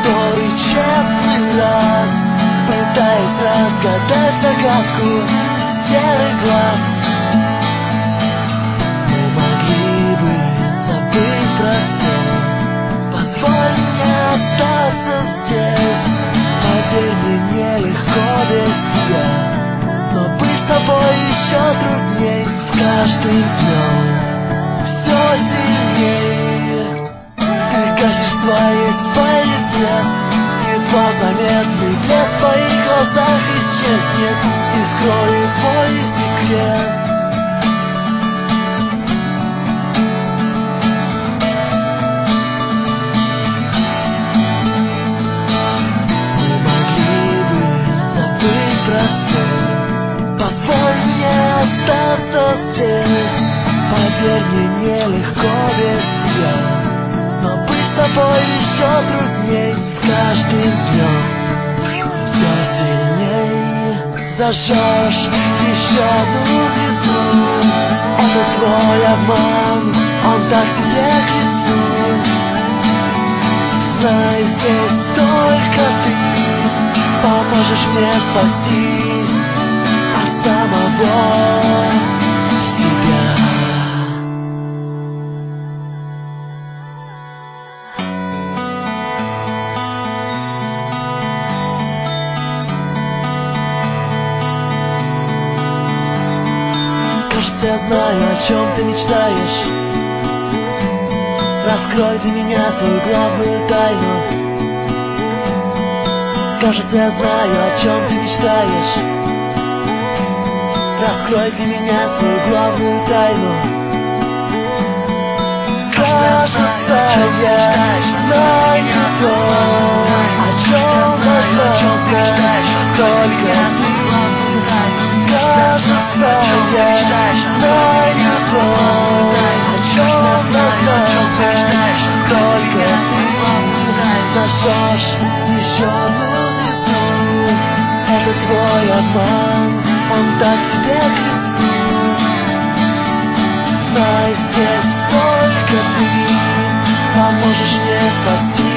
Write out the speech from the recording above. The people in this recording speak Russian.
который честный раз, пытаясь разгадать загадку серых глаз. Мы могли бы забыть про все. Позволь мне остаться здесь. Поверь, мне нелегко без тебя, но быть с тобой еще трудней. С каждым днем все сильнее. Ты гасишь в своей спальне свет, едва заметный блеск в твоих глазах исчезнет, и скрою твой секрет. Мы могли бы забыть про все. Позволь мне остаться здесь. Поверь, мне нелегко без тебя, но быть с тобой еще трудней. С каждым днем все сильней. Зажжешь еще одну звезду. Это твой обман, он так тебе к лицу. Знай, здесь только ты поможешь мне спасти от самого себя. Кажется, я знаю, о чем ты мечтаешь. Раскрой для меня свою главную тайну. Кажется, я знаю, о чем ты мечтаешь. Раскрой для меня свою главную тайну. Кажется, я знаю то, о чем мечтаешь только ты. Кажется, я знаю то, о чем мечтаешь только ты. Зажжешь еще одну звезду. Это твой обман, он так тебе к лицу. Знай, здесь только ты поможешь мне спасти